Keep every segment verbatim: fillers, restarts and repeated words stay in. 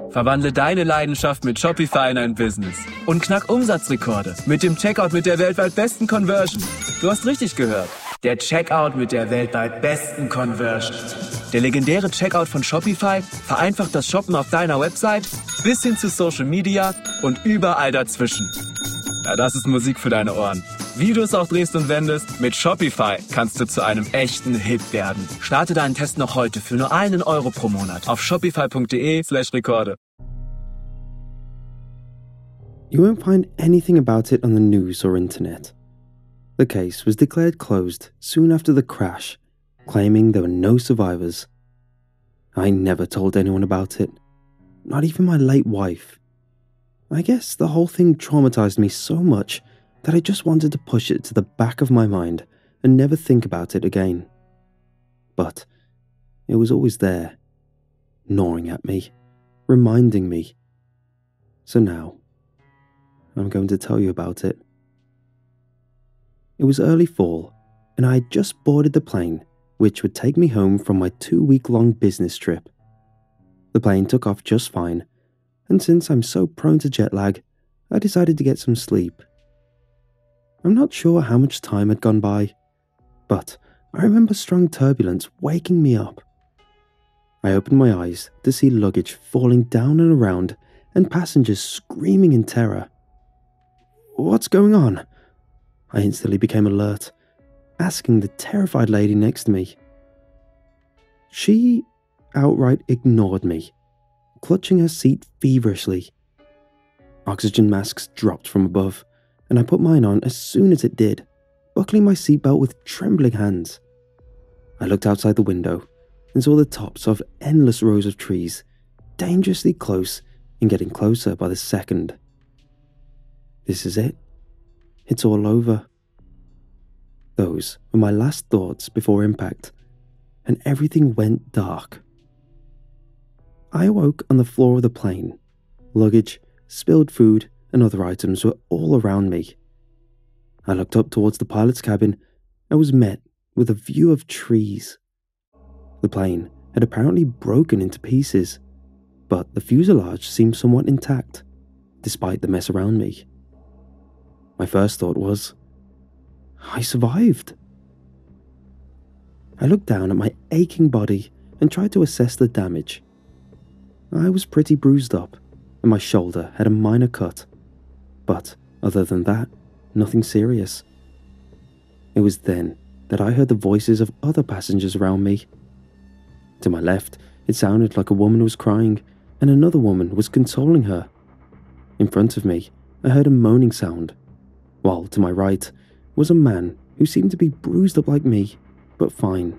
Verwandle deine Leidenschaft mit Shopify in ein Business und knack Umsatzrekorde mit dem Checkout mit der weltweit besten Conversion. Du hast richtig gehört. Der Checkout mit der weltweit besten Conversion. Der legendäre Checkout von Shopify vereinfacht das Shoppen auf deiner Website bis hin zu Social Media und überall dazwischen. Ja, das ist Musik für deine Ohren. Wie du es auch drehst und wendest, mit Shopify kannst du zu einem echten Hit werden. Starte deinen Test noch heute für nur einen Euro pro Monat auf shopify.de slash Rekorde. You won't find anything about it on the news or internet. The case was declared closed soon after the crash, claiming there were no survivors. I never told anyone about it, not even my late wife. I guess the whole thing traumatized me so much that I just wanted to push it to the back of my mind and never think about it again. But it was always there, gnawing at me, reminding me. So now, I'm going to tell you about it. It was early fall, and I had just boarded the plane, which would take me home from my two-week-long business trip. The plane took off just fine, and since I'm so prone to jet lag, I decided to get some sleep. I'm not sure how much time had gone by, but I remember strong turbulence waking me up. I opened my eyes to see luggage falling down and around and passengers screaming in terror. What's going on? I instantly became alert, asking the terrified lady next to me. She outright ignored me, clutching her seat feverishly. Oxygen masks dropped from above, and I put mine on as soon as it did, buckling my seatbelt with trembling hands. I looked outside the window and saw the tops of endless rows of trees, dangerously close and getting closer by the second. This is it. It's all over. Those were my last thoughts before impact, and everything went dark. I awoke on the floor of the plane. Luggage, spilled food, and other items were all around me. I looked up towards the pilot's cabin and was met with a view of trees. The plane had apparently broken into pieces, but the fuselage seemed somewhat intact, despite the mess around me. My first thought was, I survived. I looked down at my aching body and tried to assess the damage. I was pretty bruised up, and my shoulder had a minor cut, but other than that, nothing serious. It was then that I heard the voices of other passengers around me. To my left, it sounded like a woman was crying, and another woman was consoling her. In front of me, I heard a moaning sound, while to my right was a man who seemed to be bruised up like me, but fine.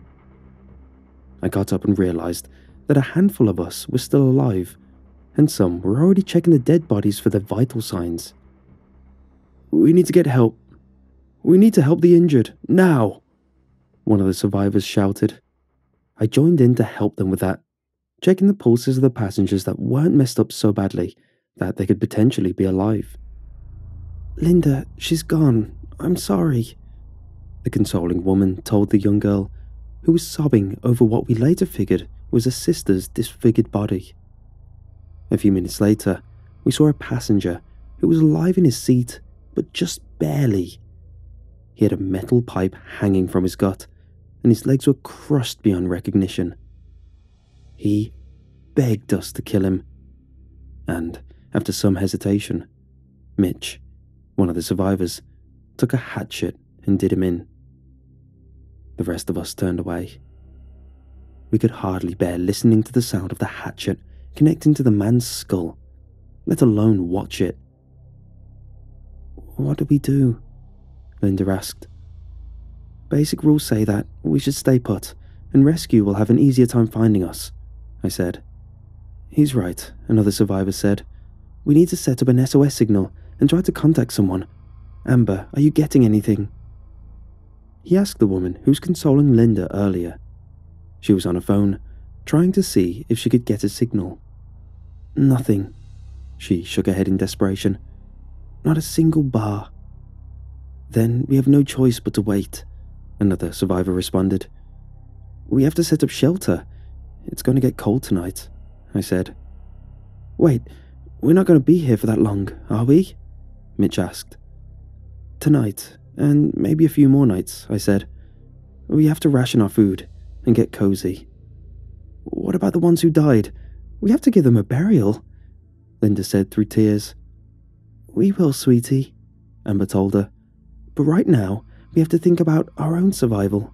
I got up and realized that a handful of us were still alive, and some were already checking the dead bodies for their vital signs. We need to get help. We need to help the injured, now, one of the survivors shouted. I joined in to help them with that, checking the pulses of the passengers that weren't messed up so badly that they could potentially be alive. Linda, she's gone. I'm sorry, the consoling woman told the young girl, who was sobbing over what we later figured was her sister's disfigured body. A few minutes later, we saw a passenger who was alive in his seat, but just barely. He had a metal pipe hanging from his gut, and his legs were crushed beyond recognition. He begged us to kill him, and after some hesitation, Mitch, one of the survivors, took a hatchet and did him in. The rest of us turned away. We could hardly bear listening to the sound of the hatchet connecting to the man's skull, let alone watch it. What do we do? Linda asked. Basic rules say that we should stay put, and rescue will have an easier time finding us, I said. He's right, another survivor said. We need to set up an S O S signal and try to contact someone. Amber, are you getting anything? He asked the woman who was consoling Linda earlier. She was on her phone, trying to see if she could get a signal. Nothing. She shook her head in desperation. Not a single bar. Then we have no choice but to wait, another survivor responded. We have to set up shelter. It's going to get cold tonight, I said. Wait, we're not going to be here for that long, are we? Mitch asked. Tonight, and maybe a few more nights, I said. We have to ration our food and get cozy. What about the ones who died? We have to give them a burial, Linda said through tears. We will, sweetie, Amber told her. But right now, we have to think about our own survival.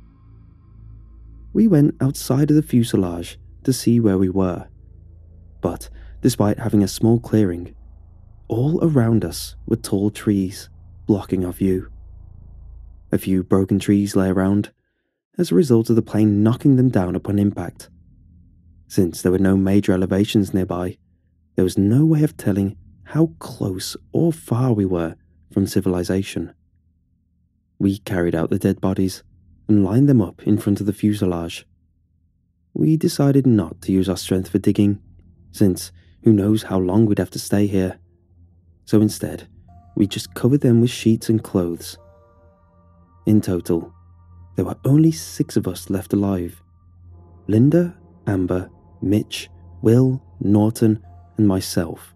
We went outside of the fuselage to see where we were. But despite having a small clearing, all around us were tall trees, blocking our view. A few broken trees lay around, as a result of the plane knocking them down upon impact. Since there were no major elevations nearby, there was no way of telling how close or far we were from civilization. We carried out the dead bodies and lined them up in front of the fuselage. We decided not to use our strength for digging, since who knows how long we'd have to stay here. So instead, we just covered them with sheets and clothes. In total, there were only six of us left alive. Linda, Amber, Mitch, Will, Norton, and myself.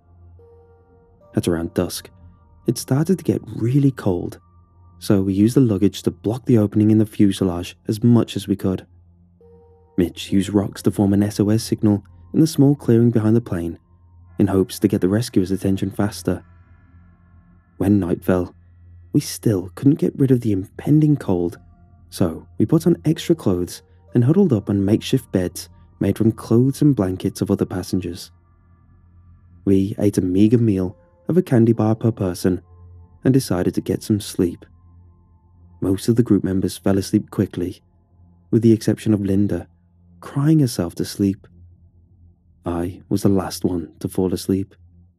At around dusk, it started to get really cold, so we used the luggage to block the opening in the fuselage as much as we could. Mitch used rocks to form an S O S signal in the small clearing behind the plane, in hopes to get the rescuers' attention faster. When night fell, we still couldn't get rid of the impending cold, so we put on extra clothes and huddled up on makeshift beds made from clothes and blankets of other passengers. We ate a meager meal of a candy bar per person and decided to get some sleep. Most of the group members fell asleep quickly, with the exception of Linda, crying herself to sleep. I was the last one to fall asleep.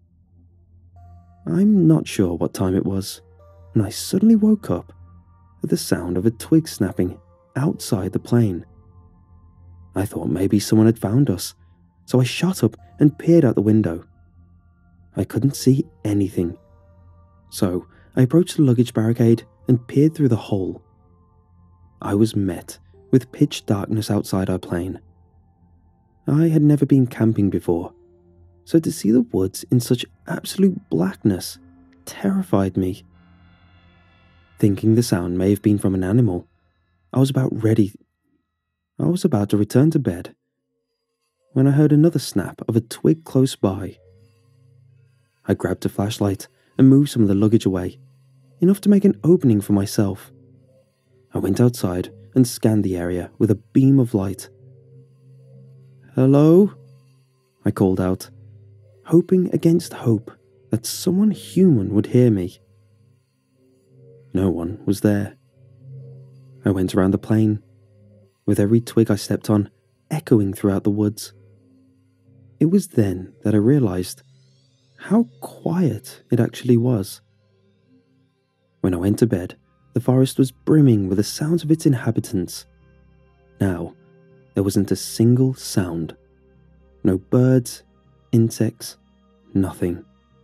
I'm not sure what time it was, and I suddenly woke up at the sound of a twig snapping outside the plane. I thought maybe someone had found us, so I shot up and peered out the window. I couldn't see anything, so I approached the luggage barricade and peered through the hole. I was met with pitch darkness outside our plane. I had never been camping before, so to see the woods in such absolute blackness terrified me. Thinking the sound may have been from an animal, I was about ready. I was about to return to bed when I heard another snap of a twig close by. I grabbed a flashlight and moved some of the luggage away, enough to make an opening for myself. I went outside and scanned the area with a beam of light. "Hello?" I called out, hoping against hope that someone human would hear me. No one was there. I went around the plane, with every twig I stepped on echoing throughout the woods. It was then that I realized how quiet it actually was. When I went to bed, the forest was brimming with the sounds of its inhabitants. Now, there wasn't a single sound. No birds, insects, nothing.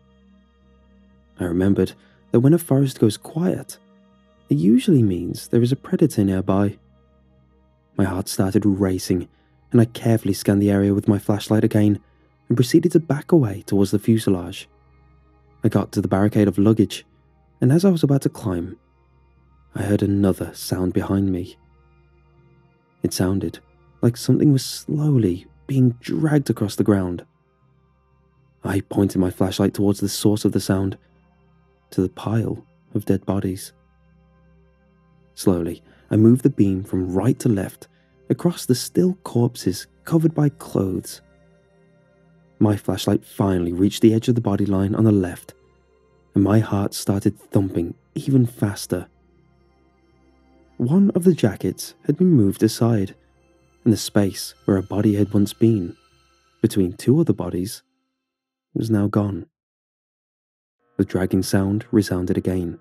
I remembered that when a forest goes quiet, it usually means there is a predator nearby. My heart started racing, and I carefully scanned the area with my flashlight again and proceeded to back away towards the fuselage. I got to the barricade of luggage, and as I was about to climb, I heard another sound behind me. It sounded like something was slowly being dragged across the ground. I pointed my flashlight towards the source of the sound, to the pile of dead bodies. Slowly, I moved the beam from right to left across the still corpses covered by clothes. My flashlight finally reached the edge of the body line on the left, and my heart started thumping even faster. One of the jackets had been moved aside, and the space where a body had once been, between two other bodies, was now gone. The dragging sound resounded again.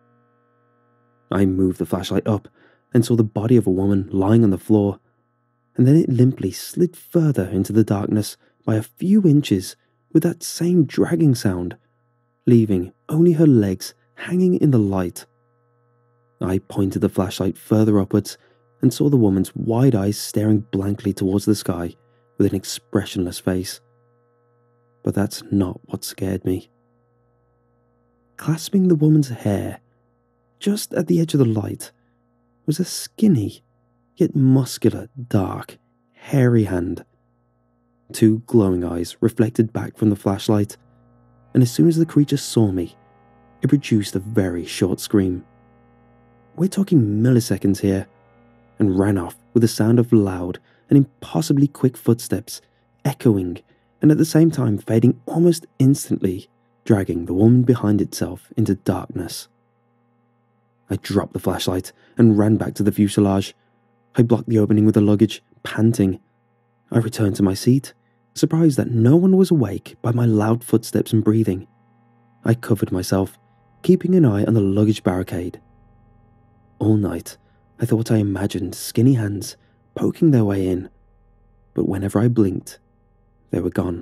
I moved the flashlight up and saw the body of a woman lying on the floor, and then it limply slid further into the darkness by a few inches with that same dragging sound, leaving only her legs hanging in the light. I pointed the flashlight further upwards and saw the woman's wide eyes staring blankly towards the sky with an expressionless face. but that's not what scared me. Clasping the woman's hair, just at the edge of the light, was a skinny, yet muscular, dark, hairy hand. Two glowing eyes reflected back from the flashlight, and as soon as the creature saw me, it produced a very short scream. We're talking milliseconds here, and ran off with the sound of loud and impossibly quick footsteps echoing and at the same time fading almost instantly, dragging the woman behind itself into darkness. I dropped the flashlight and ran back to the fuselage. I blocked the opening with the luggage, panting. I returned to my seat, surprised that no one was awake by my loud footsteps and breathing. I covered myself, keeping an eye on the luggage barricade. All night, I thought I imagined skinny hands poking their way in, but whenever I blinked, they were gone.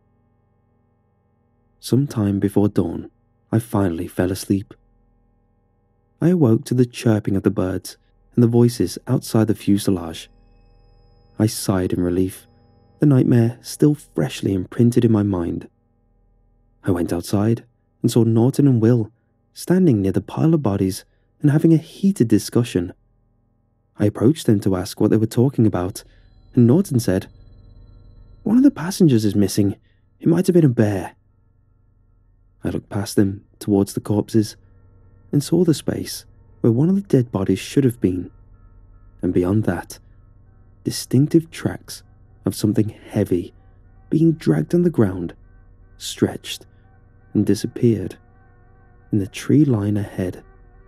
Some time before dawn, I finally fell asleep. I awoke to the chirping of the birds and the voices outside the fuselage. I sighed in relief, the nightmare still freshly imprinted in my mind. I went outside and saw Norton and Will standing near the pile of bodies and having a heated discussion. I approached them to ask what they were talking about, and Norton said, "One of the passengers is missing. It might have been a bear." I looked past them towards the corpses and saw the space where one of the dead bodies should have been, and beyond that, distinctive tracks of something heavy being dragged on the ground, stretched, and disappeared in the tree line ahead.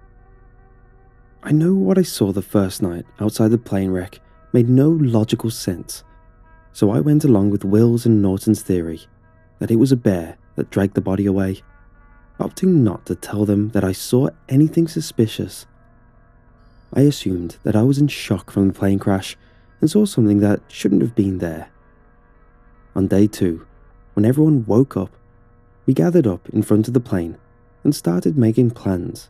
I know what I saw the first night outside the plane wreck made no logical sense, so I went along with Will's and Norton's theory that it was a bear that dragged the body away, opting not to tell them that I saw anything suspicious. I assumed that I was in shock from the plane crash and saw something that shouldn't have been there. On day two, when everyone woke up, we gathered up in front of the plane and started making plans.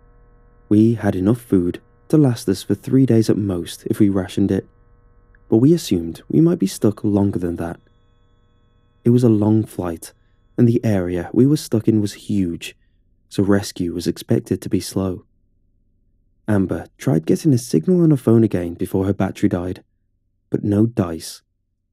We had enough food to last us for three days at most if we rationed it, but we assumed we might be stuck longer than that. It was a long flight, and the area we were stuck in was huge, so rescue was expected to be slow. Amber tried getting a signal on her phone again before her battery died, but no dice.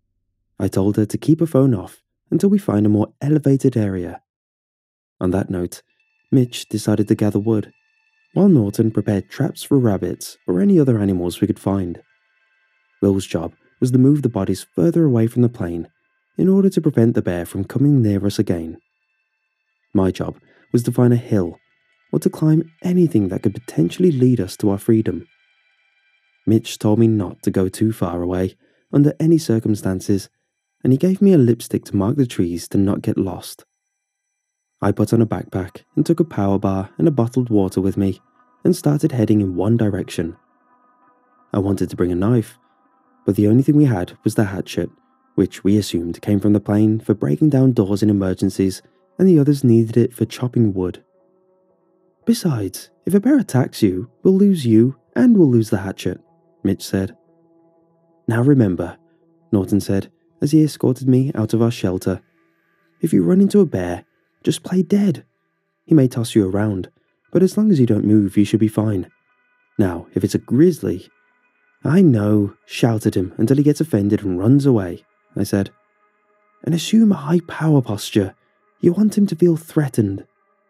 I told her to keep her phone off until we find a more elevated area. On that note, Mitch decided to gather wood, while Norton prepared traps for rabbits or any other animals we could find. Will's job was to move the bodies further away from the plane in order to prevent the bear from coming near us again. My job was to find a hill or to climb anything that could potentially lead us to our freedom. Mitch told me not to go too far away under any circumstances, and he gave me a lipstick to mark the trees to not get lost. I put on a backpack and took a power bar and a bottled water with me and started heading in one direction. I wanted to bring a knife, but the only thing we had was the hatchet, which we assumed came from the plane for breaking down doors in emergencies, and the others needed it for chopping wood. "Besides, if a bear attacks you, we'll lose you and we'll lose the hatchet," Mitch said. "Now remember," Norton said as he escorted me out of our shelter, "if you run into a bear, just play dead. He may toss you around, but as long as you don't move, you should be fine. Now, if it's a grizzly..." "I know, shout at him until he gets offended and runs away," I said. "And assume a high power posture. You want him to feel threatened."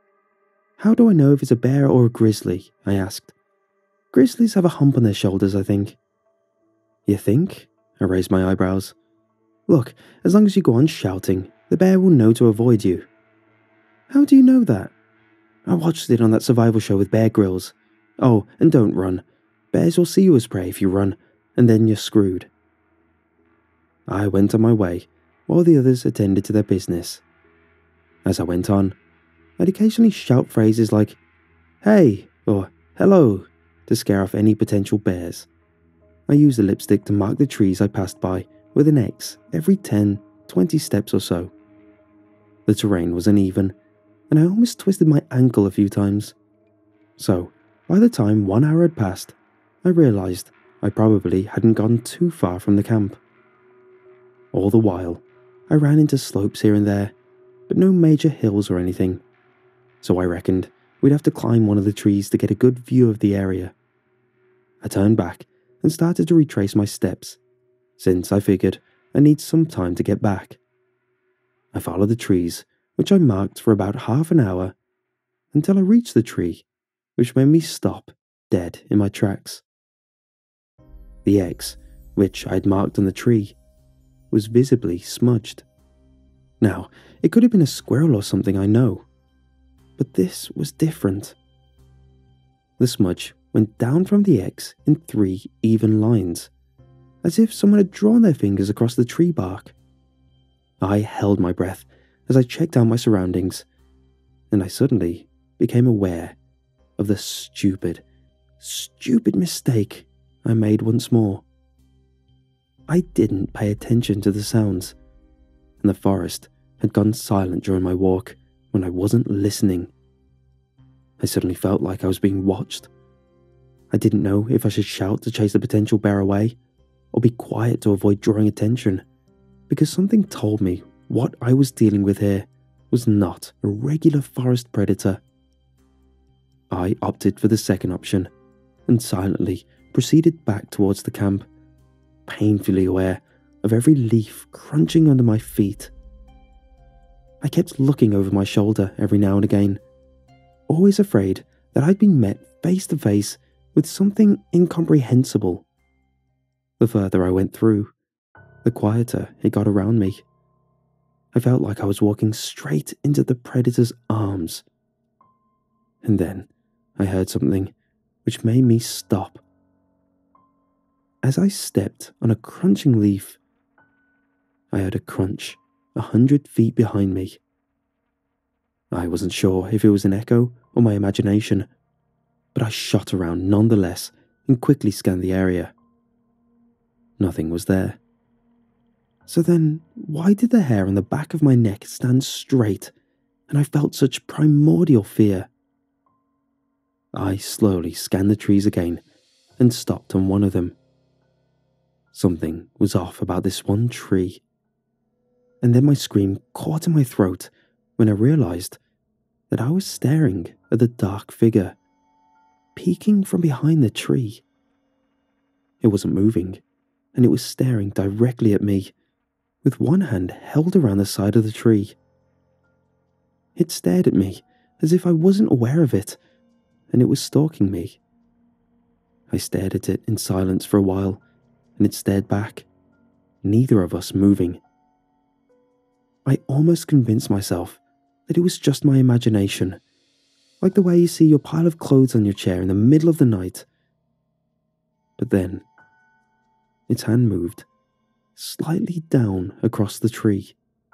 "How do I know if it's a bear or a grizzly?" I asked. "Grizzlies have a hump on their shoulders, I think." "You think?" I raised my eyebrows. "Look, as long as you go on shouting, the bear will know to avoid you." "How do you know that?" "I watched it on that survival show with Bear Grylls. Oh, and don't run. Bears will see you as prey if you run, and then you're screwed." I went on my way, while the others attended to their business. As I went on, I'd occasionally shout phrases like, "Hey," or "Hello," to scare off any potential bears. I used the lipstick to mark the trees I passed by with an X every ten, twenty steps or so. The terrain was uneven, and I almost twisted my ankle a few times. So, by the time one hour had passed, I realized I probably hadn't gone too far from the camp. All the while, I ran into slopes here and there, but no major hills or anything, so I reckoned we'd have to climb one of the trees to get a good view of the area. I turned back and started to retrace my steps, since I figured I need some time to get back. I followed the trees, which I marked for about half an hour, until I reached the tree, which made me stop dead in my tracks. The X, which I had marked on the tree, was visibly smudged. Now, it could have been a squirrel or something, I know, but this was different. The smudge went down from the X in three even lines, as if someone had drawn their fingers across the tree bark. I held my breath as I checked out my surroundings, and I suddenly became aware of the stupid, stupid mistake I made once more. I didn't pay attention to the sounds, and the forest had gone silent during my walk when I wasn't listening. I suddenly felt like I was being watched. I didn't know if I should shout to chase the potential bear away, or be quiet to avoid drawing attention, because something told me what I was dealing with here was not a regular forest predator. I opted for the second option, and silently proceeded back towards the camp, painfully aware of every leaf crunching under my feet. I kept looking over my shoulder every now and again, always afraid that I'd been met face to face with something incomprehensible. The further I went through, the quieter it got around me. I felt like I was walking straight into the predator's arms. And then I heard something which made me stop. As I stepped on a crunching leaf, I heard a crunch a hundred feet behind me. I wasn't sure if it was an echo or my imagination, but I shot around nonetheless and quickly scanned the area. Nothing was there. So then, why did the hair on the back of my neck stand straight, and I felt such primordial fear? I slowly scanned the trees again and stopped on one of them. Something was off about this one tree. And then my scream caught in my throat when I realized that I was staring at the dark figure, peeking from behind the tree. It wasn't moving, and it was staring directly at me, with one hand held around the side of the tree. It stared at me as if I wasn't aware of it, and it was stalking me. I stared at it in silence for a while, and it stared back, neither of us moving. I almost convinced myself that it was just my imagination, like the way you see your pile of clothes on your chair in the middle of the night. But then, its hand moved, slightly down across the tree.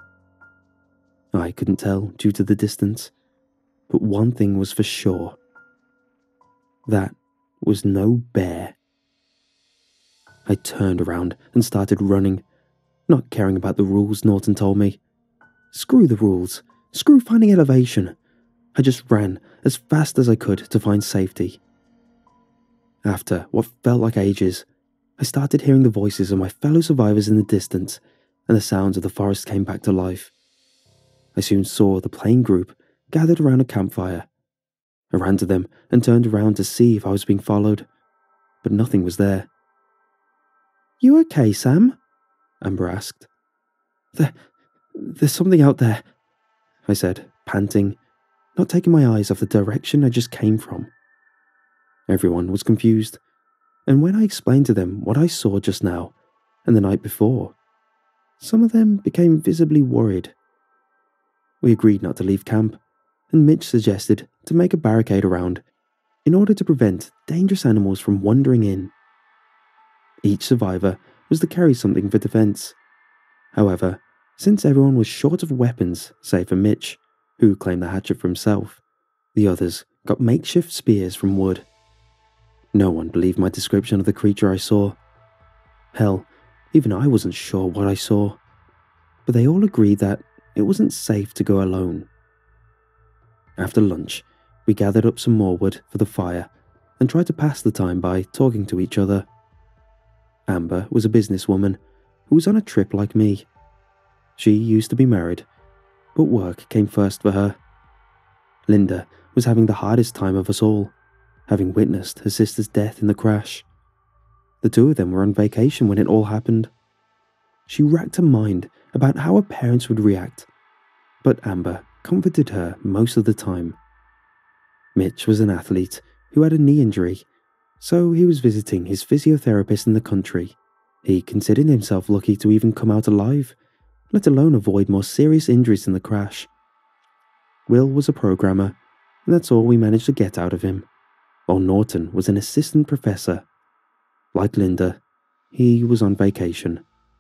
I couldn't tell due to the distance, but one thing was for sure. That was no bear. I turned around and started running, not caring about the rules Norton told me. Screw the rules. Screw finding elevation. I just ran as fast as I could to find safety. After what felt like ages, I started hearing the voices of my fellow survivors in the distance, and the sounds of the forest came back to life. I soon saw the plane group gathered around a campfire. I ran to them and turned around to see if I was being followed, but nothing was there. "You okay, Sam?" Amber asked. There, there's something out there," I said, panting, not taking my eyes off the direction I just came from. Everyone was confused, and when I explained to them what I saw just now and the night before, some of them became visibly worried. We agreed not to leave camp, and Mitch suggested to make a barricade around in order to prevent dangerous animals from wandering in. Each survivor was to carry something for defense. However, since everyone was short of weapons, save for Mitch, who claimed the hatchet for himself, the others got makeshift spears from wood. No one believed my description of the creature I saw. Hell, even I wasn't sure what I saw. But they all agreed that it wasn't safe to go alone. After lunch, we gathered up some more wood for the fire and tried to pass the time by talking to each other. Amber was a businesswoman who was on a trip like me. She used to be married, but work came first for her. Linda was having the hardest time of us all, having witnessed her sister's death in the crash. The two of them were on vacation when it all happened. She racked her mind about how her parents would react, but Amber comforted her most of the time. Mitch was an athlete who had a knee injury, so he was visiting his physiotherapist in the country. He considered himself lucky to even come out alive, let alone avoid more serious injuries in the crash. Will was a programmer, and that's all we managed to get out of him, while Norton was an assistant professor. Like Linda, he was on vacation.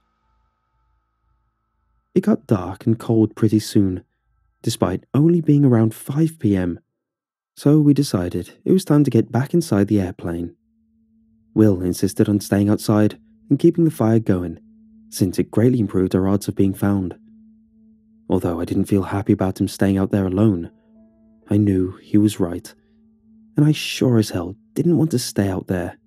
It got dark and cold pretty soon, despite only being around five p m, so we decided it was time to get back inside the airplane. Will insisted on staying outside and keeping the fire going, since it greatly improved our odds of being found. Although I didn't feel happy about him staying out there alone, I knew he was right, and I sure as hell didn't want to stay out there.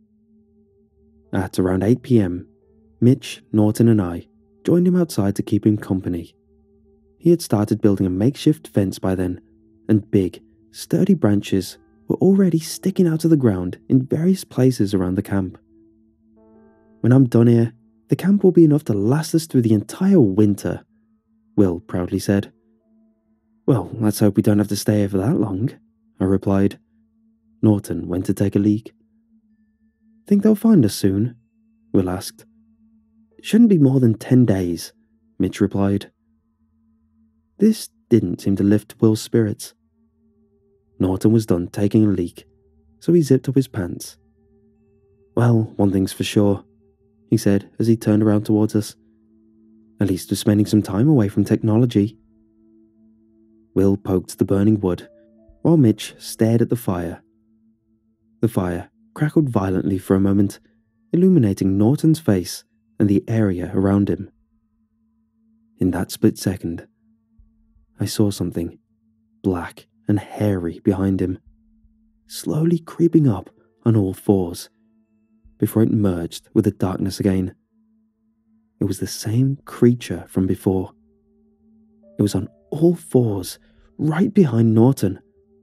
At around eight p m, Mitch, Norton and I joined him outside to keep him company. He had started building a makeshift fence by then, and big, sturdy branches were already sticking out of the ground in various places around the camp. "When I'm done here, the camp will be enough to last us through the entire winter," Will proudly said. "Well, let's hope we don't have to stay here for that long," I replied. Norton went to take a leak. "Think they'll find us soon?" Will asked. "Shouldn't be more than ten days," Mitch replied. This didn't seem to lift Will's spirits. Norton was done taking a leak, so he zipped up his pants. "Well, one thing's for sure," he said as he turned around towards us. "At least we're spending some time away from technology." Will poked the burning wood, while Mitch stared at the fire. The fire crackled violently for a moment, illuminating Norton's face and the area around him. In that split second, I saw something black and hairy behind him, slowly creeping up on all fours, before it merged with the darkness again. It was the same creature from before. It was on all fours, right behind Norton.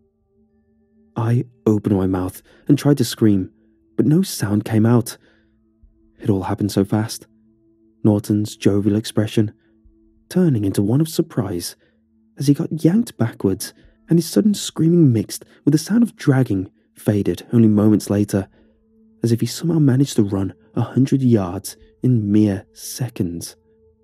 I opened my mouth and tried to scream, but no sound came out. It all happened so fast. Norton's jovial expression turning into one of surprise as he got yanked backwards, and his sudden screaming mixed with the sound of dragging faded only moments later, as if he somehow managed to run a hundred yards in mere seconds.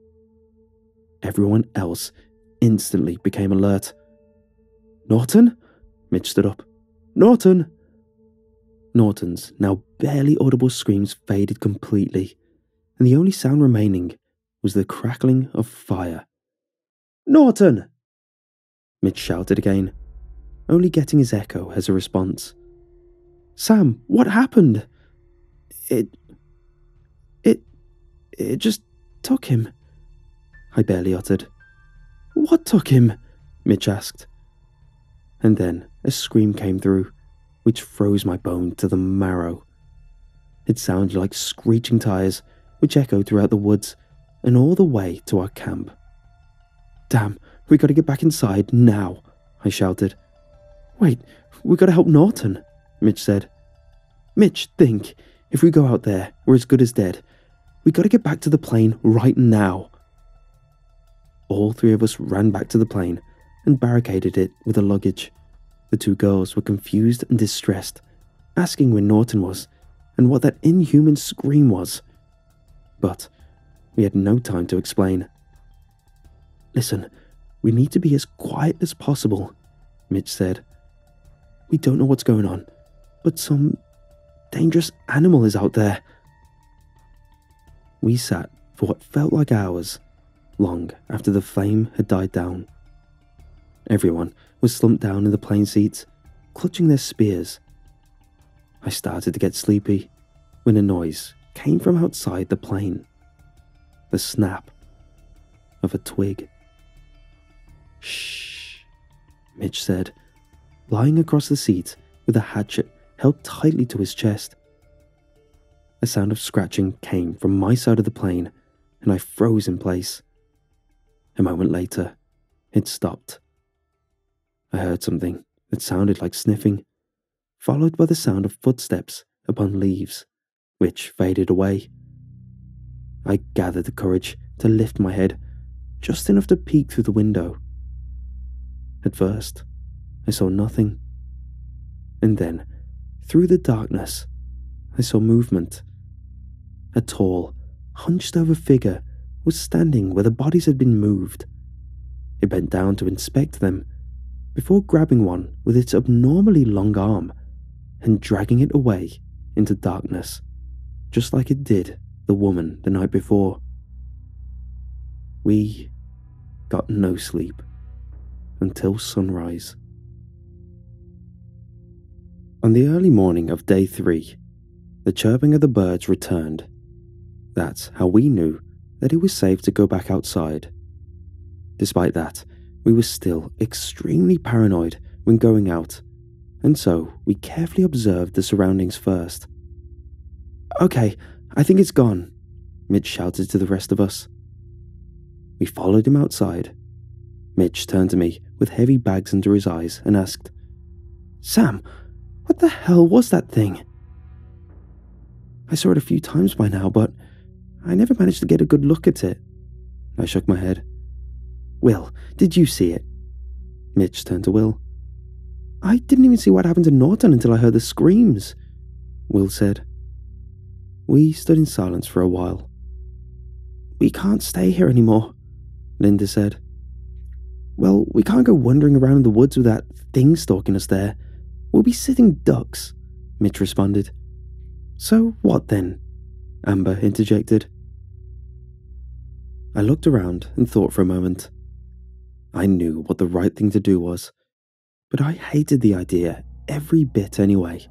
Everyone else instantly became alert. "Norton?" Mitch stood up. "Norton!" Norton's now barely audible screams faded completely, and the only sound remaining was the crackling of fire. "Norton!" Mitch shouted again, only getting his echo as a response. "Sam, what happened?" It... It... It just took him," I barely uttered. "What took him?" Mitch asked. And then a scream came through, which froze my bone to the marrow. It sounded like screeching tires, which echoed throughout the woods and all the way to our camp. "Damn, we gotta get back inside now," I shouted. "Wait, we gotta help Norton," Mitch said. "Mitch, think, if we go out there, we're as good as dead. We gotta get back to the plane right now." All three of us ran back to the plane and barricaded it with the luggage. The two girls were confused and distressed, asking where Norton was and what that inhuman scream was. But we had no time to explain. "Listen, we need to be as quiet as possible," Mitch said. "We don't know what's going on, but some dangerous animal is out there." We sat for what felt like hours, long after the flame had died down. Everyone was slumped down in the plane seats, clutching their spears. I started to get sleepy when a noise came from outside the plane. The snap of a twig. "Shh," Mitch said, lying across the seat with a hatchet held tightly to his chest. A sound of scratching came from my side of the plane, and I froze in place. A moment later, It stopped. I heard something that sounded like sniffing, followed by the sound of footsteps upon leaves, which faded away. I gathered the courage to lift my head, just enough to peek through the window. At first, I saw nothing. And then, through the darkness, I saw movement. A tall, hunched-over figure was standing where the bodies had been moved. It bent down to inspect them, before grabbing one with its abnormally long arm and dragging it away into darkness, just like it did the woman the night before. We got no sleep until sunrise. On the early morning of day three, the chirping of the birds returned. That's how we knew that it was safe to go back outside. Despite that, we were still extremely paranoid when going out, and so we carefully observed the surroundings first. "Okay, I think it's gone," Mitch shouted to the rest of us. We followed him outside. Mitch turned to me with heavy bags under his eyes and asked, "Sam, what the hell was that thing?" "I saw it a few times by now, but I never managed to get a good look at it." I shook my head. "Will, did you see it?" Mitch turned to Will. "I didn't even see what happened to Norton until I heard the screams," Will said. We stood in silence for a while. "We can't stay here anymore," Linda said. "Well, we can't go wandering around in the woods with that thing stalking us there. We'll be sitting ducks," Mitch responded. "So what then?" Amber interjected. I looked around and thought for a moment. I knew what the right thing to do was, but I hated the idea every bit anyway.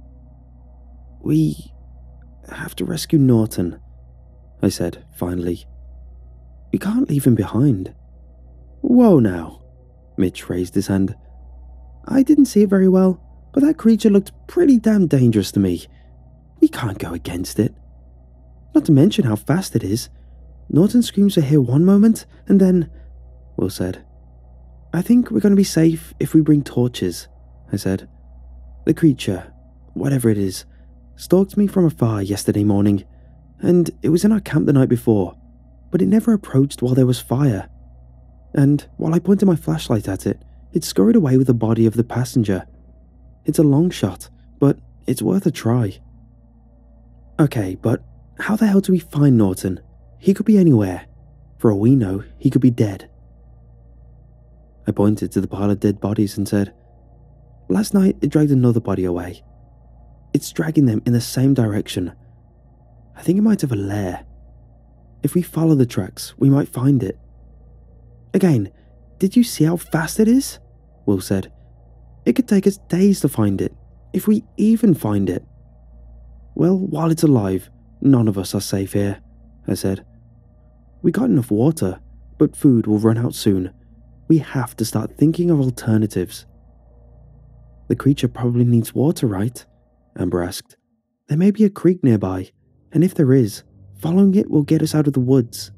"We have to rescue Norton," I said finally. "We can't leave him behind." "Whoa now," Mitch raised his hand. "I didn't see it very well, but that creature looked pretty damn dangerous to me. We can't go against it. Not to mention how fast it is. Norton's screams are here one moment, and then," Will said. "I think we're going to be safe if we bring torches," I said. "The creature, whatever it is, stalked me from afar yesterday morning, and it was in our camp the night before, but it never approached while there was fire. And while I pointed my flashlight at it, it scurried away with the body of the passenger. It's a long shot, but it's worth a try." "Okay, but how the hell do we find Norton? He could be anywhere. For all we know, he could be dead." I pointed to the pile of dead bodies and said, "Last night it dragged another body away. It's dragging them in the same direction. I think it might have a lair. If we follow the tracks, we might find it." "Again, did you see how fast it is?" Will said. "It could take us days to find it, if we even find it." "Well, while it's alive, none of us are safe here," I said. "We got enough water, but food will run out soon. We have to start thinking of alternatives." "The creature probably needs water, right?" Amber asked. "There may be a creek nearby, and if there is, following it will get us out of the woods."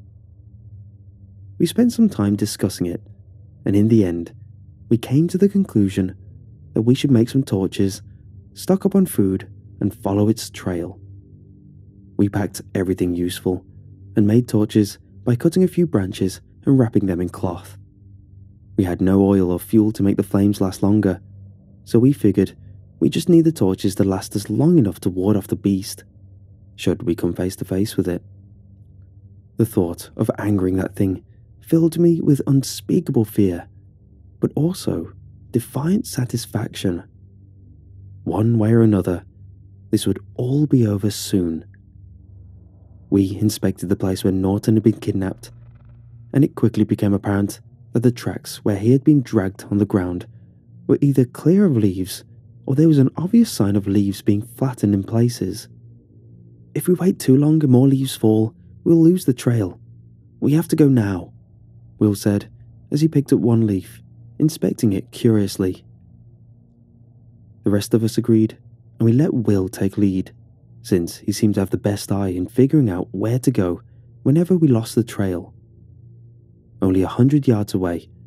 We spent some time discussing it, and in the end, we came to the conclusion that we should make some torches, stock up on food, and follow its trail. We packed everything useful, and made torches by cutting a few branches and wrapping them in cloth. We had no oil or fuel to make the flames last longer, so we figured we just need the torches to last us long enough to ward off the beast, should we come face to face with it. The thought of angering that thing filled me with unspeakable fear, but also defiant satisfaction. One way or another, this would all be over soon. We inspected the place where Norton had been kidnapped, and it quickly became apparent that the tracks where he had been dragged on the ground were either clear of leaves, or there was an obvious sign of leaves being flattened in places. "If we wait too long and more leaves fall, we'll lose the trail. We have to go now," Will said as he picked up one leaf, inspecting it curiously. The rest of us agreed, and we let Will take lead, since he seemed to have the best eye in figuring out where to go whenever we lost the trail. Only a hundred yards away,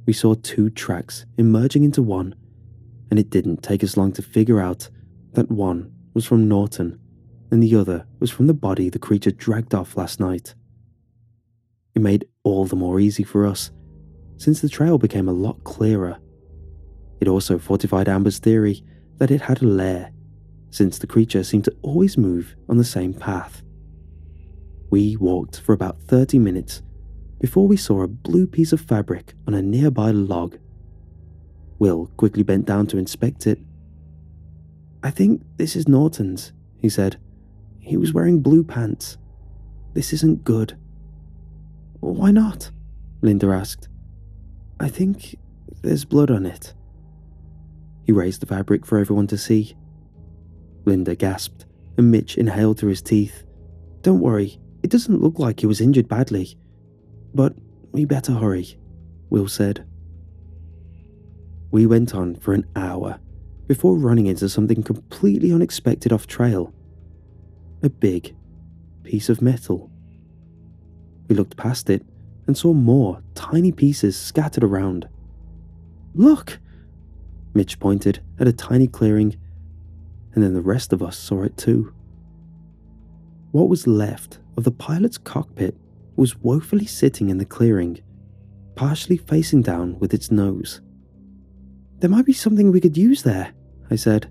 we saw two tracks emerging into one, and it didn't take us long to figure out that one was from Norton and the other was from the body the creature dragged off last night. It made all the more easy for us, since the trail became a lot clearer. It also fortified Amber's theory that it had a lair, since the creature seemed to always move on the same path. We walked for about thirty minutes before we saw a blue piece of fabric on a nearby log. Will quickly bent down to inspect it. "I think this is Norton's," he said. "He was wearing blue pants. This isn't good." "Why not?" Linda asked. "I think there's blood on it." He raised the fabric for everyone to see. Linda gasped, and Mitch inhaled through his teeth. "Don't worry, it doesn't look like he was injured badly. But we better hurry," Will said. We went on for an hour before running into something completely unexpected off trail. A big piece of metal. We looked past it and saw more tiny pieces scattered around. "Look!" Mitch pointed at a tiny clearing, and then the rest of us saw it too. What was left of the pilot's cockpit was woefully sitting in the clearing, partially facing down with its nose. "There might be something we could use there," I said.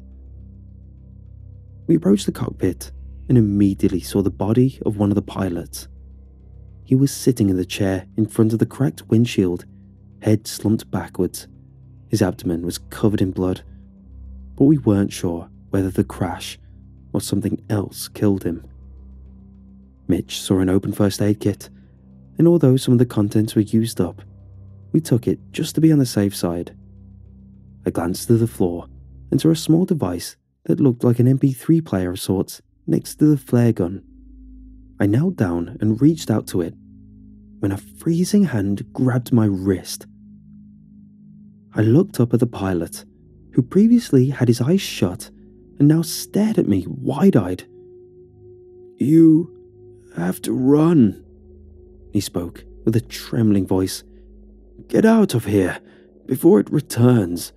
We approached the cockpit and immediately saw the body of one of the pilots. He was sitting in the chair in front of the cracked windshield, head slumped backwards. His abdomen was covered in blood, but we weren't sure whether the crash or something else killed him. Mitch saw an open first aid kit, and although some of the contents were used up, we took it just to be on the safe side. I glanced to the floor and saw a small device that looked like an M P three player of sorts next to the flare gun. I knelt down and reached out to it when a freezing hand grabbed my wrist. I looked up at the pilot, who previously had his eyes shut and now stared at me wide-eyed. "You have to run," he spoke with a trembling voice. "Get out of here before it returns."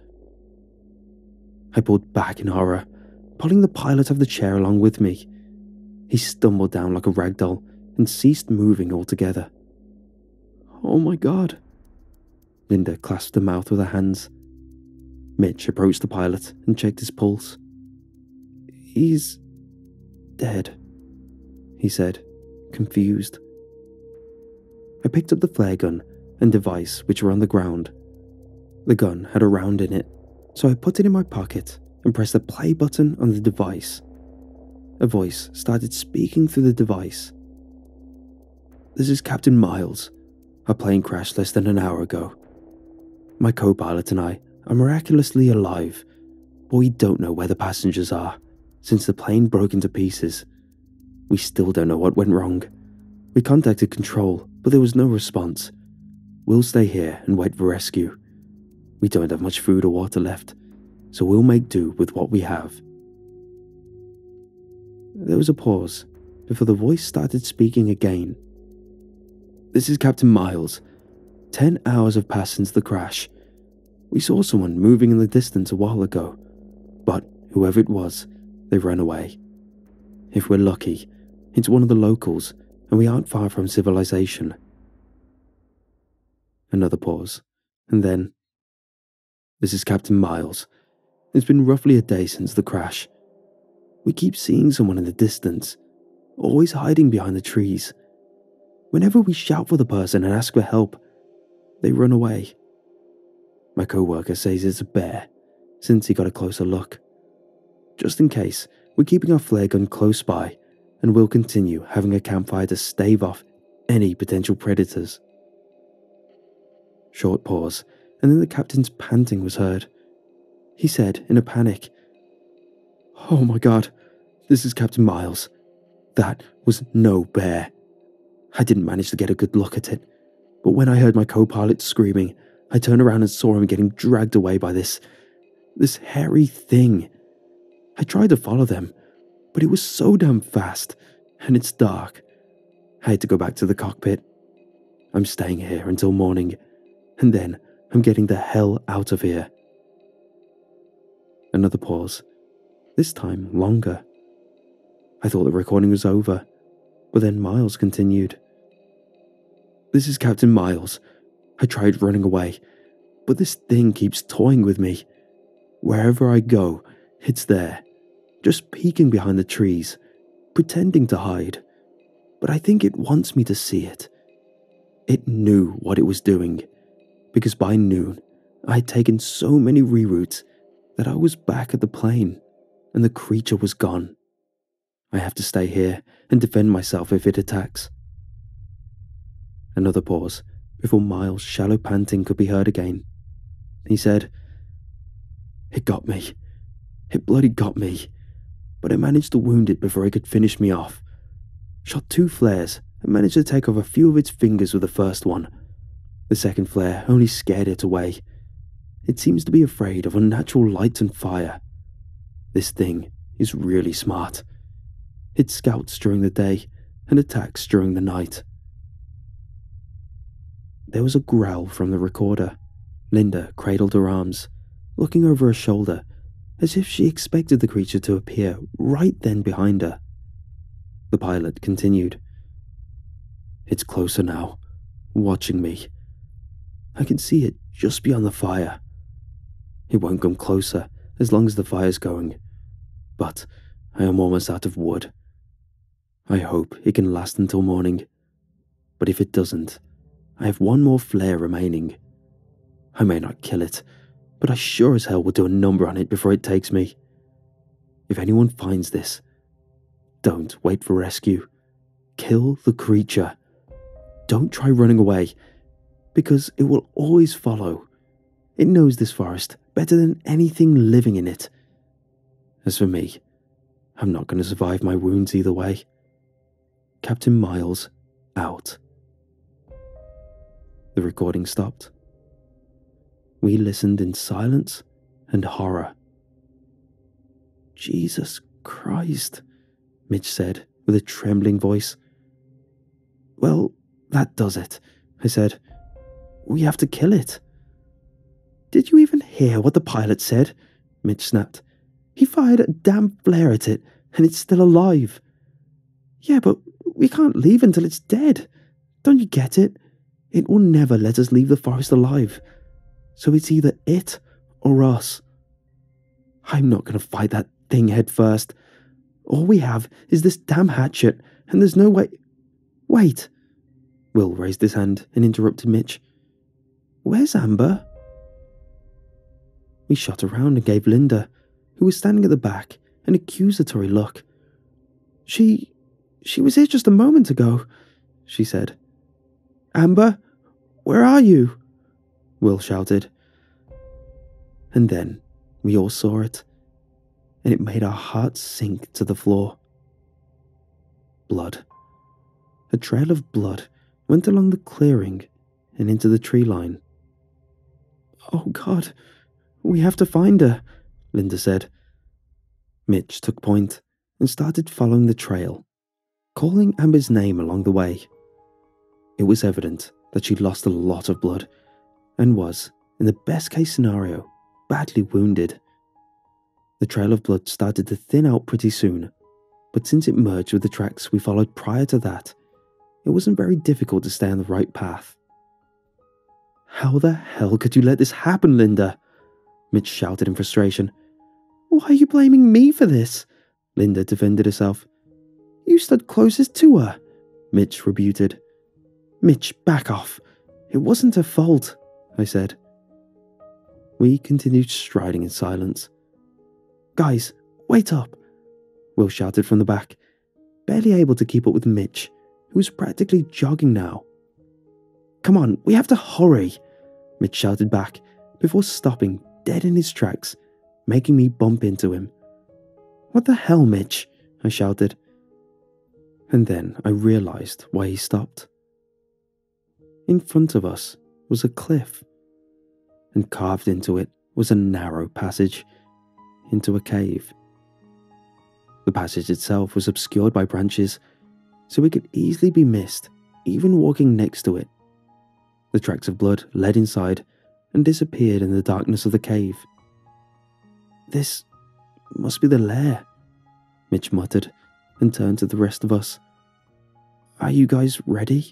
I pulled back in horror, pulling the pilot of the chair along with me. He stumbled down like a rag doll and ceased moving altogether. "Oh my God." Linda clasped her mouth with her hands. Mitch approached the pilot and checked his pulse. "He's dead," he said, confused. I picked up the flare gun and device which were on the ground. The gun had a round in it, so I put it in my pocket and pressed the play button on the device. A voice started speaking through the device. "This is Captain Miles. Our plane crashed less than an hour ago. My co-pilot and I are miraculously alive, but we don't know where the passengers are, since the plane broke into pieces. We still don't know what went wrong. We contacted control, but there was no response. We'll stay here and wait for rescue. We don't have much food or water left, so we'll make do with what we have." There was a pause before the voice started speaking again. "This is Captain Miles. Ten hours have passed since the crash. We saw someone moving in the distance a while ago, but whoever it was, they ran away. If we're lucky, it's one of the locals, and we aren't far from civilization." Another pause, and then, "This is Captain Miles. It's been roughly a day since the crash. We keep seeing someone in the distance, always hiding behind the trees. Whenever we shout for the person and ask for help, they run away. My co-worker says it's a bear, since he got a closer look. Just in case, we're keeping our flare gun close by, and we'll continue having a campfire to stave off any potential predators." Short pause, and then the captain's panting was heard. He said in a panic, "Oh my God, this is Captain Miles. That was no bear. I didn't manage to get a good look at it, but when I heard my co-pilot screaming, I turned around and saw him getting dragged away by this, this hairy thing. I tried to follow them, but it was so damn fast, and it's dark. I had to go back to the cockpit. I'm staying here until morning, and then I'm getting the hell out of here. Another pause, this time longer. I thought the recording was over, but then Miles continued. This is Captain Miles. I tried running away, but this thing keeps toying with me. Wherever I go, it's there, just peeking behind the trees, pretending to hide. But I think it wants me to see it. It knew what it was doing, because by noon, I had taken so many reroutes that I was back at the plane, and the creature was gone. I have to stay here and defend myself if it attacks. Another pause, before Miles' shallow panting could be heard again. He said, It got me. It bloody got me. But I managed to wound it before it could finish me off. Shot two flares and managed to take off a few of its fingers with the first one. The second flare only scared it away. It seems to be afraid of unnatural light and fire. This thing is really smart. It scouts during the day and attacks during the night. There was a growl from the recorder. Linda cradled her arms, looking over her shoulder, as if she expected the creature to appear right then behind her. The pilot continued. It's closer now, watching me. I can see it just beyond the fire. It won't come closer as long as the fire's going, but I am almost out of wood. I hope it can last until morning, but if it doesn't, I have one more flare remaining. I may not kill it, but I sure as hell will do a number on it before it takes me. If anyone finds this, don't wait for rescue. Kill the creature. Don't try running away, because it will always follow. It knows this forest better than anything living in it. As for me, I'm not going to survive my wounds either way. Captain Miles, out. The recording stopped. We listened in silence and horror. Jesus Christ, Mitch said with a trembling voice. Well, that does it, I said. We have to kill it. Did you even hear what the pilot said? Mitch snapped. He fired a damn flare at it, and it's still alive. Yeah, but we can't leave until it's dead. Don't you get it? It will never let us leave the forest alive. So it's either it or us. I'm not going to fight that thing head first. All we have is this damn hatchet, and there's no way... Wait. Will raised his hand and interrupted Mitch. Where's Amber? We shot around and gave Linda, who was standing at the back, an accusatory look. She... she was here just a moment ago, she said. Amber, where are you? Will shouted. And then we all saw it, and it made our hearts sink to the floor. Blood. A trail of blood went along the clearing and into the tree line. Oh God, we have to find her, Linda said. Mitch took point and started following the trail, calling Amber's name along the way. It was evident that she'd lost a lot of blood and was, in the best case scenario, badly wounded. The trail of blood started to thin out pretty soon, but since it merged with the tracks we followed prior to that, it wasn't very difficult to stay on the right path. How the hell could you let this happen, Linda? Mitch shouted in frustration. Why are you blaming me for this? Linda defended herself. You stood closest to her, Mitch rebutted. Mitch, back off. It wasn't her fault, I said. We continued striding in silence. Guys, wait up, Will shouted from the back, barely able to keep up with Mitch, who was practically jogging now. Come on, we have to hurry, Mitch shouted back, before stopping dead in his tracks, making me bump into him. What the hell, Mitch? I shouted. And then I realized why he stopped. In front of us was a cliff, and carved into it was a narrow passage into a cave. The passage itself was obscured by branches, so it could easily be missed, even walking next to it. The tracks of blood led inside, and disappeared in the darkness of the cave. "This must be the lair," Mitch muttered and turned to the rest of us. "Are you guys ready?"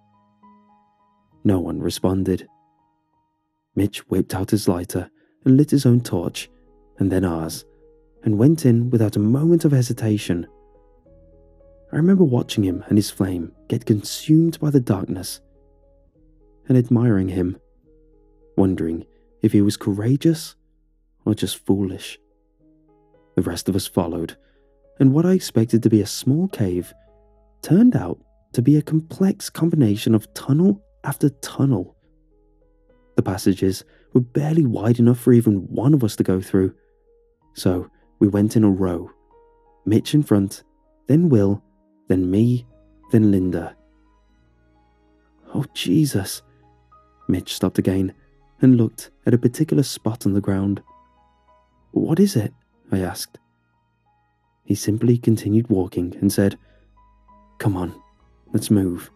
No one responded. Mitch whipped out his lighter and lit his own torch, and then ours, and went in without a moment of hesitation. I remember watching him and his flame get consumed by the darkness, and admiring him, wondering if he was courageous or just foolish. The rest of us followed, and what I expected to be a small cave turned out to be a complex combination of tunnel after tunnel. The passages were barely wide enough for even one of us to go through, so we went in a row, Mitch in front, then Will, then me, then Linda. "Oh, Jesus." Mitch stopped again and looked at a particular spot on the ground. "What is it?" I asked. He simply continued walking and said, "Come on, let's move."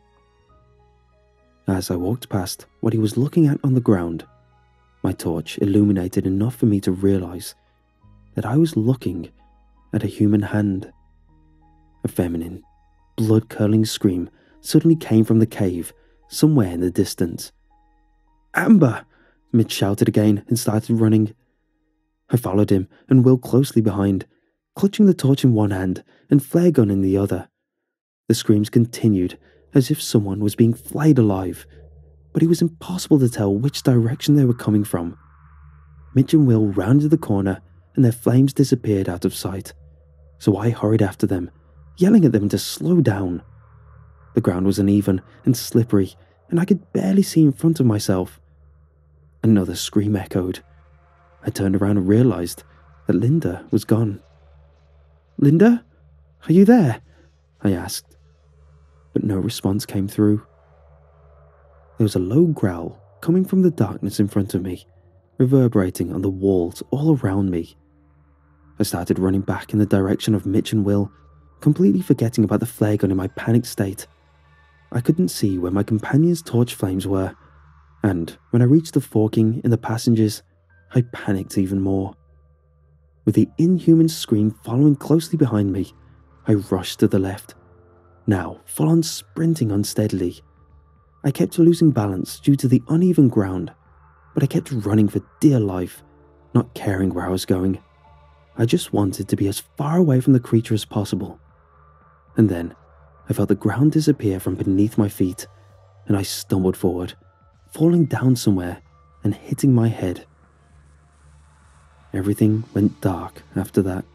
As I walked past what he was looking at on the ground, my torch illuminated enough for me to realize that I was looking at a human hand. A feminine, blood-curdling scream suddenly came from the cave, somewhere in the distance. "Amber!" Mitch shouted again and started running. I followed him and Will closely behind, clutching the torch in one hand and flare gun in the other. The screams continued as if someone was being flayed alive, but it was impossible to tell which direction they were coming from. Mitch and Will rounded the corner and their flames disappeared out of sight, so I hurried after them, yelling at them to slow down. The ground was uneven and slippery, and I could barely see in front of myself. Another scream echoed. I turned around and realized that Linda was gone. "Linda? Are you there?" I asked, but no response came through. There was a low growl coming from the darkness in front of me, reverberating on the walls all around me. I started running back in the direction of Mitch and Will, completely forgetting about the flare gun in my panicked state. I couldn't see where my companion's torch flames were, and when I reached the forking in the passengers, I panicked even more. With the inhuman scream following closely behind me, I rushed to the left, now full on sprinting unsteadily. I kept losing balance due to the uneven ground, but I kept running for dear life, not caring where I was going. I just wanted to be as far away from the creature as possible. And then, I felt the ground disappear from beneath my feet, and I stumbled forward, falling down somewhere and hitting my head. Everything went dark after that.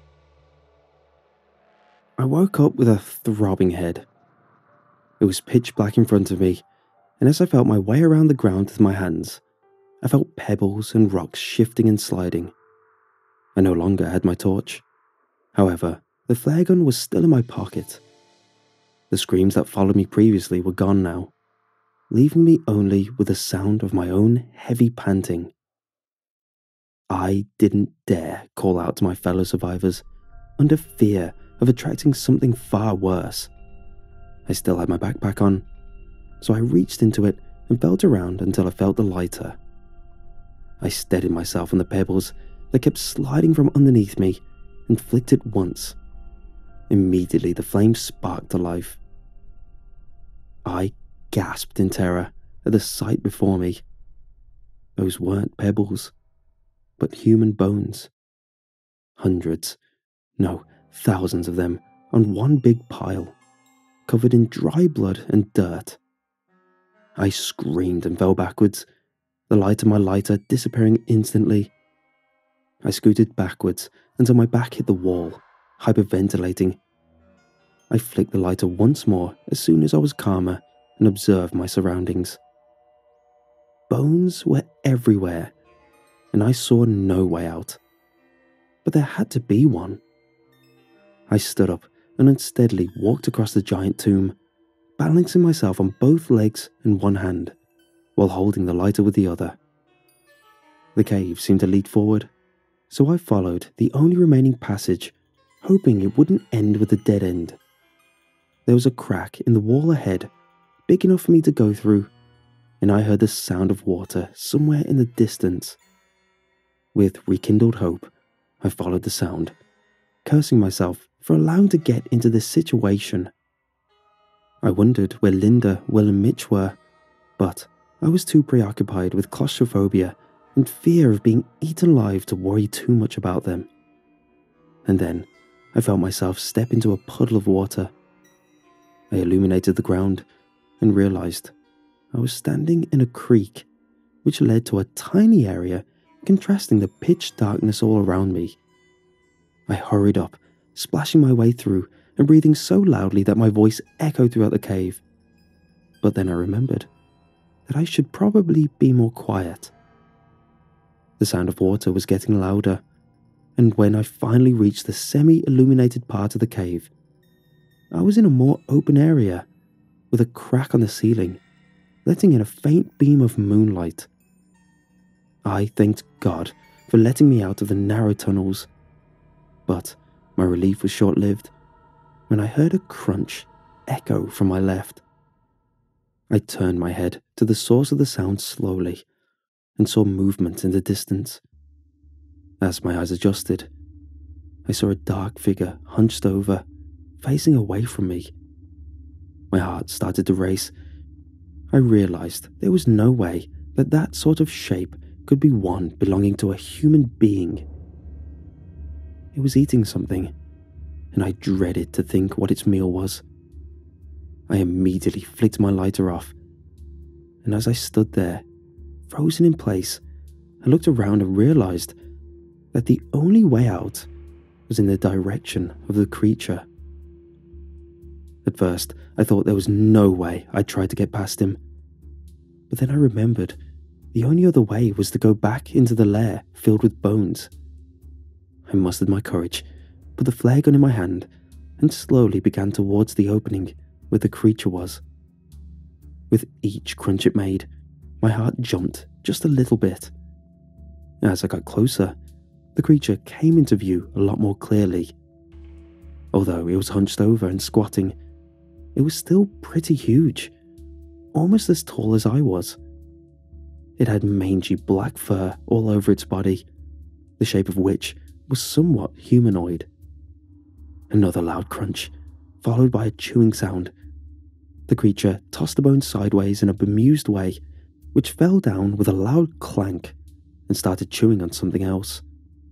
I woke up with a throbbing head. It was pitch black in front of me, and as I felt my way around the ground with my hands, I felt pebbles and rocks shifting and sliding. I no longer had my torch. However, the flare gun was still in my pocket. The screams that followed me previously were gone now, leaving me only with the sound of my own heavy panting. I didn't dare call out to my fellow survivors, under fear of attracting something far worse. I still had my backpack on, so I reached into it and felt around until I felt the lighter. I steadied myself on the pebbles that kept sliding from underneath me and flicked it once. Immediately the flame sparked to life. I gasped in terror at the sight before me. Those weren't pebbles, but human bones. Hundreds, no, thousands of them on one big pile, covered in dry blood and dirt. I screamed and fell backwards, the light of my lighter disappearing instantly. I scooted backwards until my back hit the wall, hyperventilating. I flicked the lighter once more as soon as I was calmer and observed my surroundings. Bones were everywhere, and I saw no way out. But there had to be one. I stood up and unsteadily walked across the giant tomb, balancing myself on both legs and one hand, while holding the lighter with the other. The cave seemed to lead forward, so I followed the only remaining passage, hoping it wouldn't end with a dead end. There was a crack in the wall ahead, big enough for me to go through, and I heard the sound of water somewhere in the distance. With rekindled hope, I followed the sound, cursing myself for allowing to get into this situation. I wondered where Linda, Will and Mitch were, but I was too preoccupied with claustrophobia and fear of being eaten alive to worry too much about them. And then I felt myself step into a puddle of water. I illuminated the ground and realized I was standing in a creek, which led to a tiny area contrasting the pitch darkness all around me. I hurried up, splashing my way through and breathing so loudly that my voice echoed throughout the cave. But then I remembered that I should probably be more quiet. The sound of water was getting louder, and when I finally reached the semi-illuminated part of the cave, I was in a more open area with a crack on the ceiling, letting in a faint beam of moonlight. I thanked God for letting me out of the narrow tunnels, but my relief was short-lived when I heard a crunch echo from my left. I turned my head to the source of the sound slowly and saw movement in the distance. As my eyes adjusted, I saw a dark figure hunched over, facing away from me. My heart started to race. I realized there was no way that that sort of shape could be one belonging to a human being. It was eating something, and I dreaded to think what its meal was. I immediately flicked my lighter off, and as I stood there, frozen in place, I looked around and realized that the only way out was in the direction of the creature. At first, I thought there was no way I'd try to get past him, but then I remembered the only other way was to go back into the lair filled with bones. I mustered my courage, put the flare gun in my hand, and slowly began towards the opening where the creature was. With each crunch it made, my heart jumped just a little bit. As I got closer, the creature came into view a lot more clearly. Although it was hunched over and squatting, it was still pretty huge, almost as tall as I was. It had mangy black fur all over its body, the shape of which was somewhat humanoid. Another loud crunch, followed by a chewing sound. The creature tossed the bone sideways in a bemused way, which fell down with a loud clank and started chewing on something else.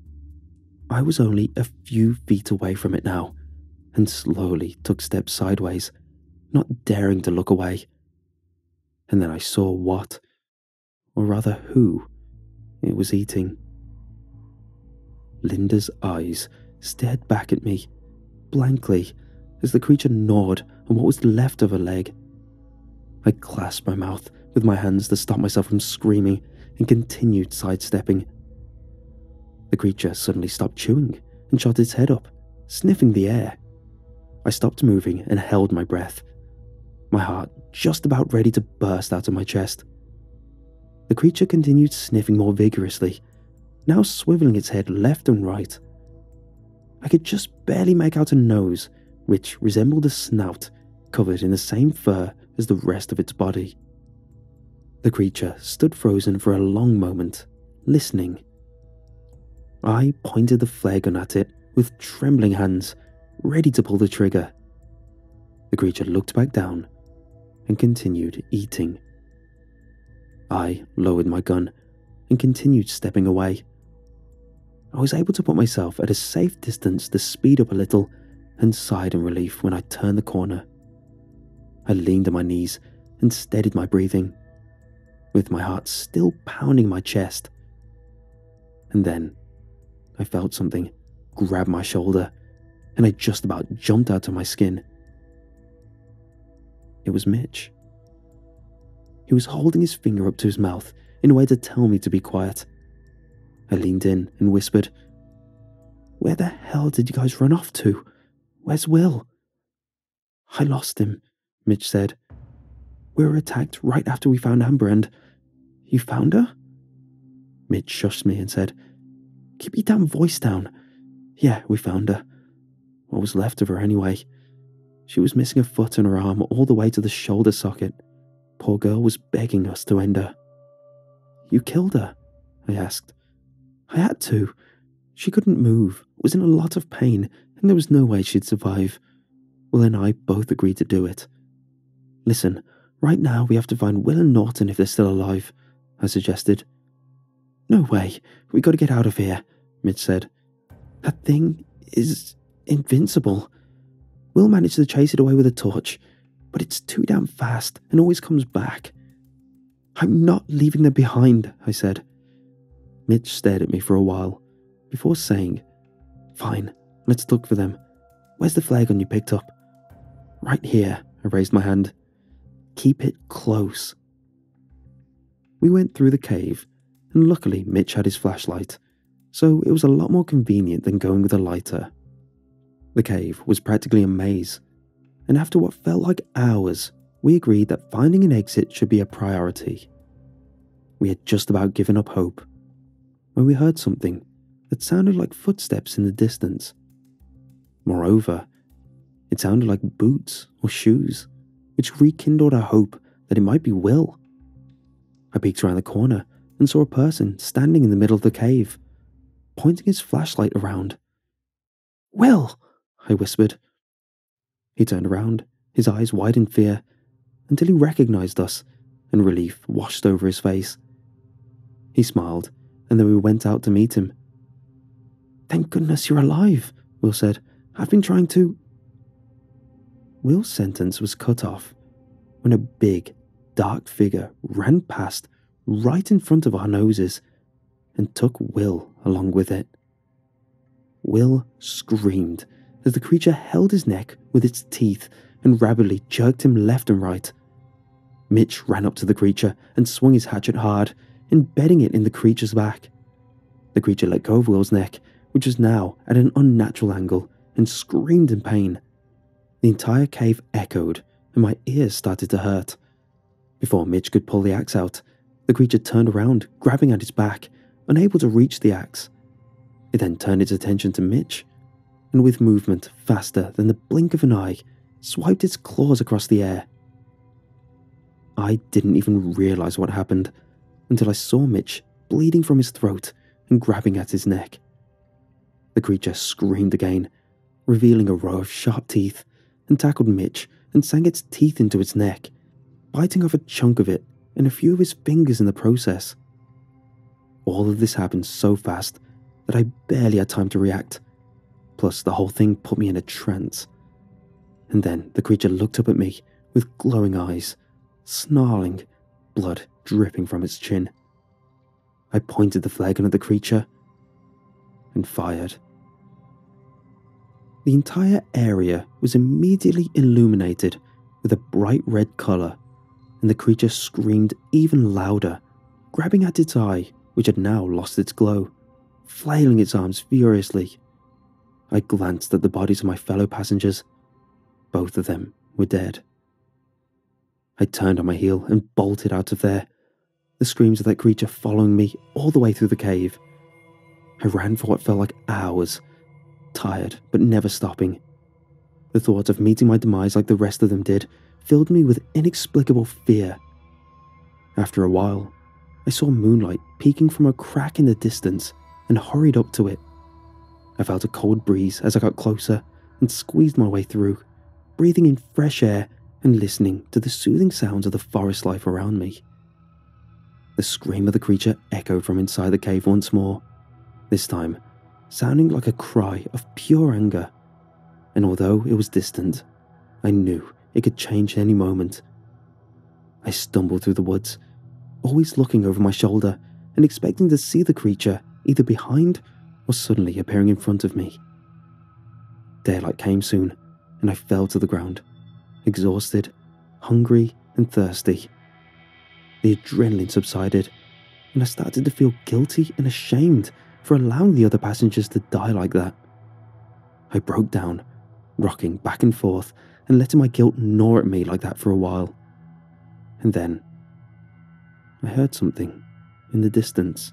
I was only a few feet away from it now, and slowly took steps sideways, not daring to look away. And then I saw what, or rather who, it was eating. Linda's eyes stared back at me, blankly, as the creature gnawed on what was left of her leg. I clasped my mouth with my hands to stop myself from screaming and continued sidestepping. The creature suddenly stopped chewing and shot its head up, sniffing the air. I stopped moving and held my breath, my heart just about ready to burst out of my chest. The creature continued sniffing more vigorously, now swiveling its head left and right. I could just barely make out a nose, which resembled a snout covered in the same fur as the rest of its body. The creature stood frozen for a long moment, listening. I pointed the flare gun at it with trembling hands, ready to pull the trigger. The creature looked back down and continued eating. I lowered my gun and continued stepping away. I was able to put myself at a safe distance to speed up a little and sighed in relief when I turned the corner. I leaned on my knees and steadied my breathing, with my heart still pounding my chest. And then I felt something grab my shoulder, and I just about jumped out of my skin. It was Mitch. He was holding his finger up to his mouth in a way to tell me to be quiet. I leaned in and whispered, "Where the hell did you guys run off to? Where's Will?" "I lost him," Mitch said. "We were attacked right after we found Amber and..." "You found her?" Mitch shushed me and said, "Keep your damn voice down. Yeah, we found her. What was left of her anyway. She was missing a foot and her arm all the way to the shoulder socket. poor girl was begging us to end her. You killed her? I asked. I had to. She couldn't move, was in a lot of pain, and there was no way she'd survive. Will and I both agreed to do it. Listen, right now we have to find Will and Norton if they're still alive, I suggested. No way, we gotta get out of here, Mitch said. That thing is invincible. Will managed to chase it away with a torch, but it's too damn fast and always comes back. I'm not leaving them behind, I said. Mitch stared at me for a while, before saying, Fine, let's look for them. Where's the flare-gun you picked up? Right here, I raised my hand. Keep it close. We went through the cave, and luckily Mitch had his flashlight, so it was a lot more convenient than going with a lighter. The cave was practically a maze, and after what felt like hours, we agreed that finding an exit should be a priority. We had just about given up hope when we heard something that sounded like footsteps in the distance. Moreover, it sounded like boots or shoes, which rekindled our hope that it might be Will. I peeked around the corner and saw a person standing in the middle of the cave, pointing his flashlight around. Will, I whispered. He turned around, his eyes wide in fear, until he recognized us, and relief washed over his face. He smiled, and then we went out to meet him. Thank goodness you're alive, Will said. I've been trying to... Will's sentence was cut off when a big, dark figure ran past right in front of our noses and took Will along with it. Will screamed as the creature held his neck with its teeth and rapidly jerked him left and right. Mitch ran up to the creature and swung his hatchet hard, embedding it in the creature's back. The creature let go of Will's neck, which was now at an unnatural angle, and screamed in pain. The entire cave echoed, and my ears started to hurt. Before Mitch could pull the axe out, the creature turned around, grabbing at his back, unable to reach the axe. It then turned its attention to Mitch, and with movement faster than the blink of an eye, swiped its claws across the air. I didn't even realize what happened until I saw Mitch bleeding from his throat and grabbing at his neck. The creature screamed again, revealing a row of sharp teeth, and tackled Mitch and sank its teeth into its neck, biting off a chunk of it and a few of his fingers in the process. All of this happened so fast that I barely had time to react, plus the whole thing put me in a trance. And then the creature looked up at me with glowing eyes, snarling, blood dripping from its chin. I pointed the flare gun at the creature and fired. The entire area was immediately illuminated with a bright red colour, and the creature screamed even louder, grabbing at its eye, which had now lost its glow, flailing its arms furiously. I glanced at the bodies of my fellow passengers. Both of them were dead. I turned on my heel and bolted out of there, the screams of that creature following me all the way through the cave. I ran for what felt like hours, tired but never stopping. The thought of meeting my demise like the rest of them did filled me with inexplicable fear. After a while, I saw moonlight peeking from a crack in the distance and hurried up to it. I felt a cold breeze as I got closer and squeezed my way through, breathing in fresh air and listening to the soothing sounds of the forest life around me. The scream of the creature echoed from inside the cave once more, this time sounding like a cry of pure anger, and although it was distant, I knew it could change at any moment. I stumbled through the woods, always looking over my shoulder and expecting to see the creature either behind or suddenly appearing in front of me. Daylight came soon, and I fell to the ground, exhausted, hungry, and thirsty. The adrenaline subsided, and I started to feel guilty and ashamed for allowing the other passengers to die like that. I broke down, rocking back and forth and letting my guilt gnaw at me like that for a while. And then I heard something in the distance.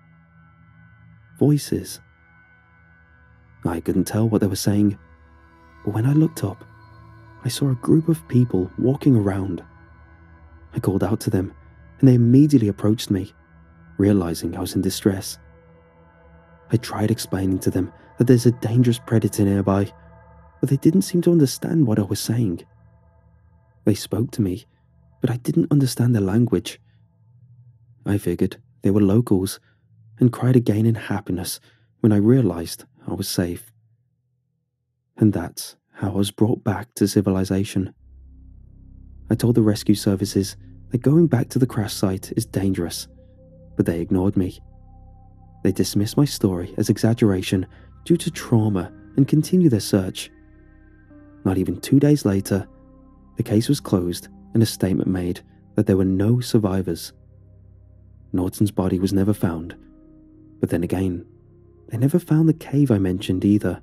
Voices. I couldn't tell what they were saying, but when I looked up, I saw a group of people walking around. I called out to them, and they immediately approached me, realizing I was in distress. I tried explaining to them that there's a dangerous predator nearby, but they didn't seem to understand what I was saying. They spoke to me, but I didn't understand their language. I figured they were locals and cried again in happiness when I realized I was safe. And that's how I was brought back to civilization. I told the rescue services that going back to the crash site is dangerous, but they ignored me. They dismissed my story as exaggeration due to trauma and continued their search. Not even two days later, the case was closed and a statement made that there were no survivors. Norton's body was never found, but then again, they never found the cave I mentioned either.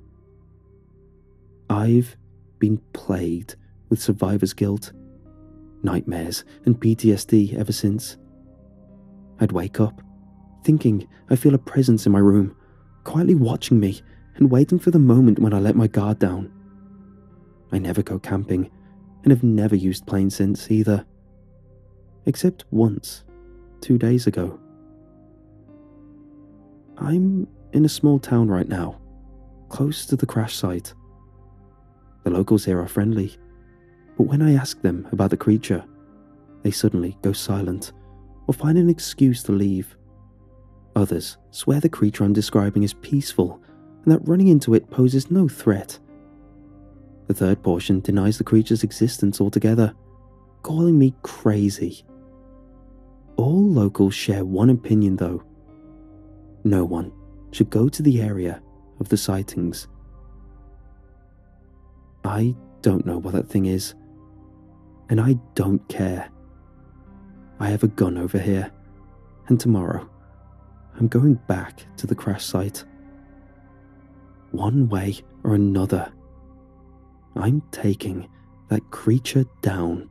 I've been plagued with survivor's guilt, nightmares, and P T S D ever since. I'd wake up, thinking I feel a presence in my room, quietly watching me and waiting for the moment when I let my guard down. I never go camping, and have never used planes since either. Except once, two days ago. I'm in a small town right now, close to the crash site. The locals here are friendly, but when I ask them about the creature, they suddenly go silent or find an excuse to leave. Others swear the creature I'm describing is peaceful and that running into it poses no threat. The third portion denies the creature's existence altogether, calling me crazy. All locals share one opinion though. No one should go to the area of the sightings. I don't know what that thing is, and I don't care. I have a gun over here, and tomorrow I'm going back to the crash site. One way or another, I'm taking that creature down.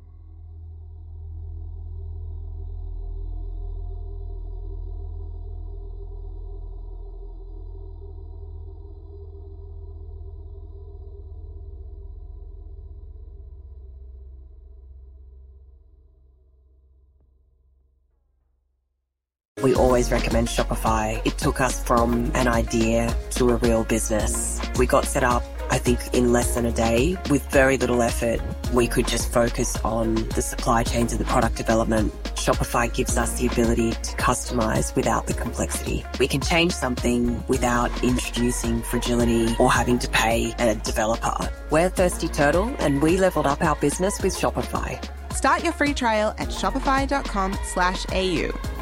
We always recommend Shopify. It took us from an idea to a real business. We got set up, I think, in less than a day with very little effort. We could just focus on the supply chains and the product development. Shopify gives us the ability to customize without the complexity. We can change something without introducing fragility or having to pay a developer. We're Thirsty Turtle, and we leveled up our business with Shopify. Start your free trial at shopify.com slash AU.